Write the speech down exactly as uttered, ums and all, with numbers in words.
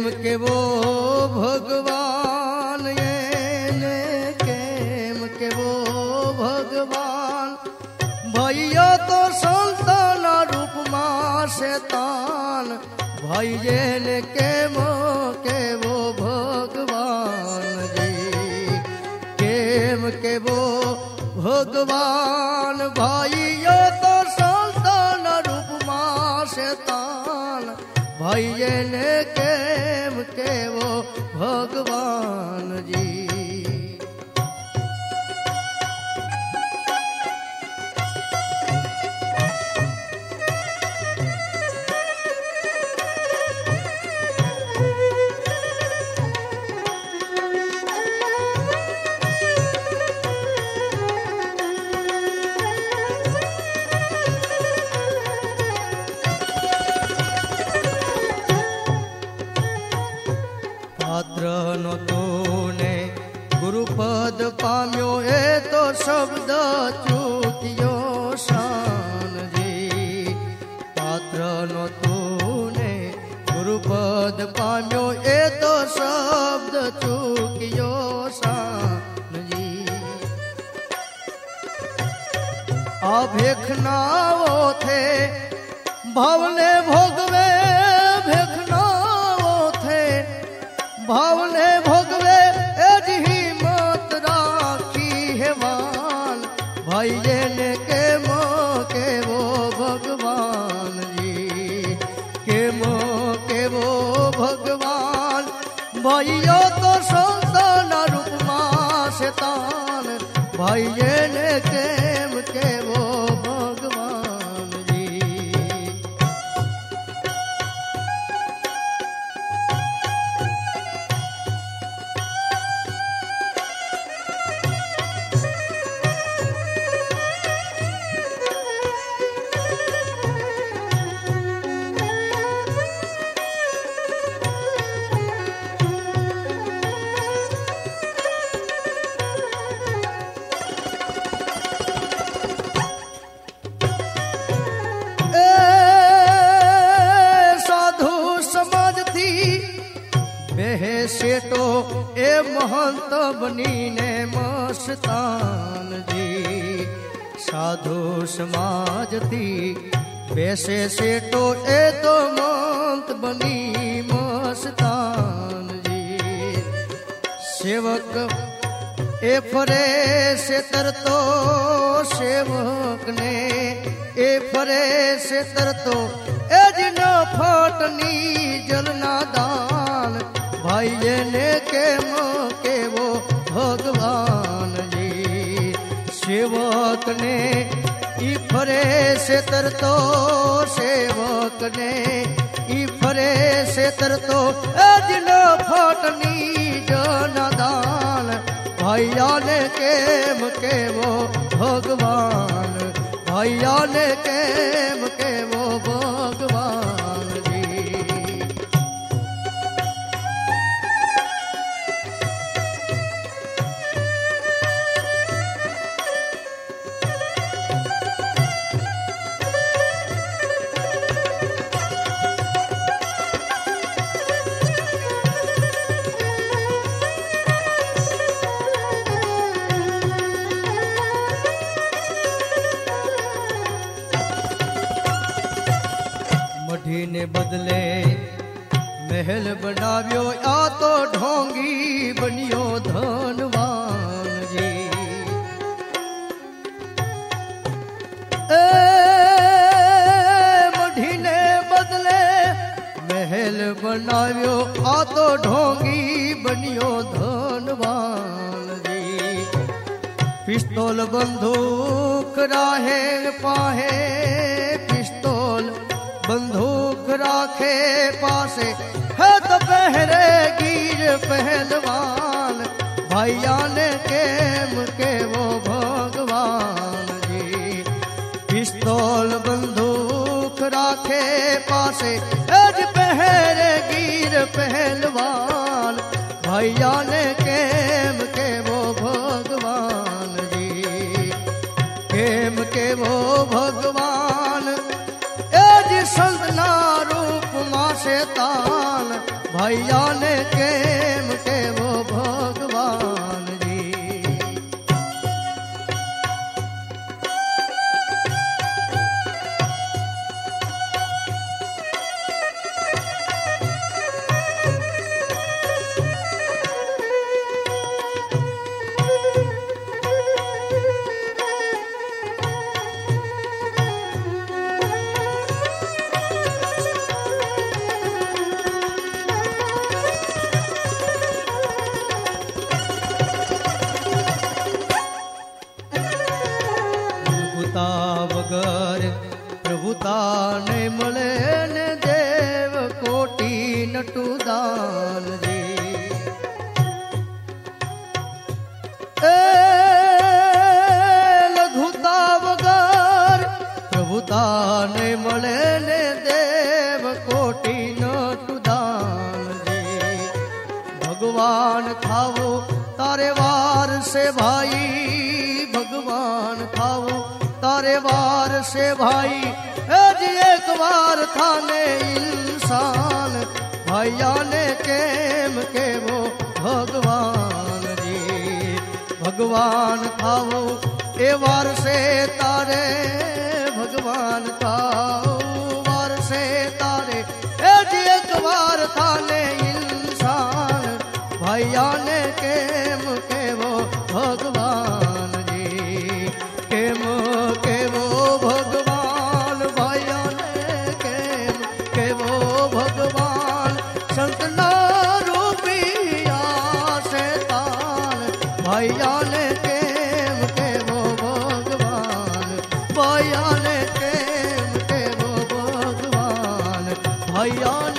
के वो भगवान ये ने केम के वो भगवान भैया तो संतान रूप मां शैतान भाई ये ने केम के वो भगवान जी केम के वो भगवान भाइयों तो संतान रूप मां शैतान भाइये ने केम के वो भगवान जी। पात्र नो तूने गुरुपद पाम्यो ए तो शब्द चूकियो शान जी पात्र नो तूने गुरुपद पाम्यो ए तो शब्द चूकियो शान जी। आ भेखनाओ थे भवने भोगवे भेखनाओ थे भावने भोगवे एजी मत राखी हेवान भाई ने के मो के वो भगवान जी के मो के वो भगवान भाइयों तो संतान रूप मां शैतान भाई ने केम के वो भगवान जी। सेठो ए महंत बनी ने मस्तान जी साधु समाज थी वैसे सेठो ए तो महंत बनी मस्तान जी सेवक ए फरे से तरतो सेवक ने ए फरे से तरतो ए जिनो फटनी जलना दान भाई ने के मो के वो भगवान जी सेवक ने ई फरे से तरतो सेवक ने ई फरे से तरतो जिनो फटनी जो नादान भैया ने केम के वो भगवान भैया ने केम के वो भगवान ने बदले महल बनाव्यो या तो ढोंगी बनियो धनवान जी ए मढ़ी ने बदले महल बनाव्यो आ तो ढोंगी बनियो धनवान जी पिस्तौल बंदूक राहे पाहे पिस्तौल बंदूक राखे पासे है तो पहरे गिर पहलवान भैया ने केम के वो भगवान जी पिस्तौल बंदूक राखे पासे है पहरे गिर पहलवान भैया ने केम के वो भगवान जी केम के वो भगवान संतना रूप मां शैतान भैया ने केम के वो भगवान जी। વગર પ્રભુતા ને મળે ને દેવ કોટી નટુ દાન જી। એ લઘુતા વગર પ્રભુતા ને મળે ને દેવ કોટી નટુ દાન જી। ભગવાન ખાવો તારે વાર સે ભાઈ, ભગવાન ખાવો तारे वार से भाई। अज एक बार थाने इंसान भैया ने केम के वो भगवान जी। भगवान खाओ ए वार से तारे, भगवान खाओ वार से तारे। अज एक बार थाने इंसान भैया ने केम के वो भगवान जी। केम के वो भगवान भैया ने केम के वो भगवान। संत ना रूपिया शैतान भैया ने केम के वो भगवान। भैया ने केम के वो भगवान। भैया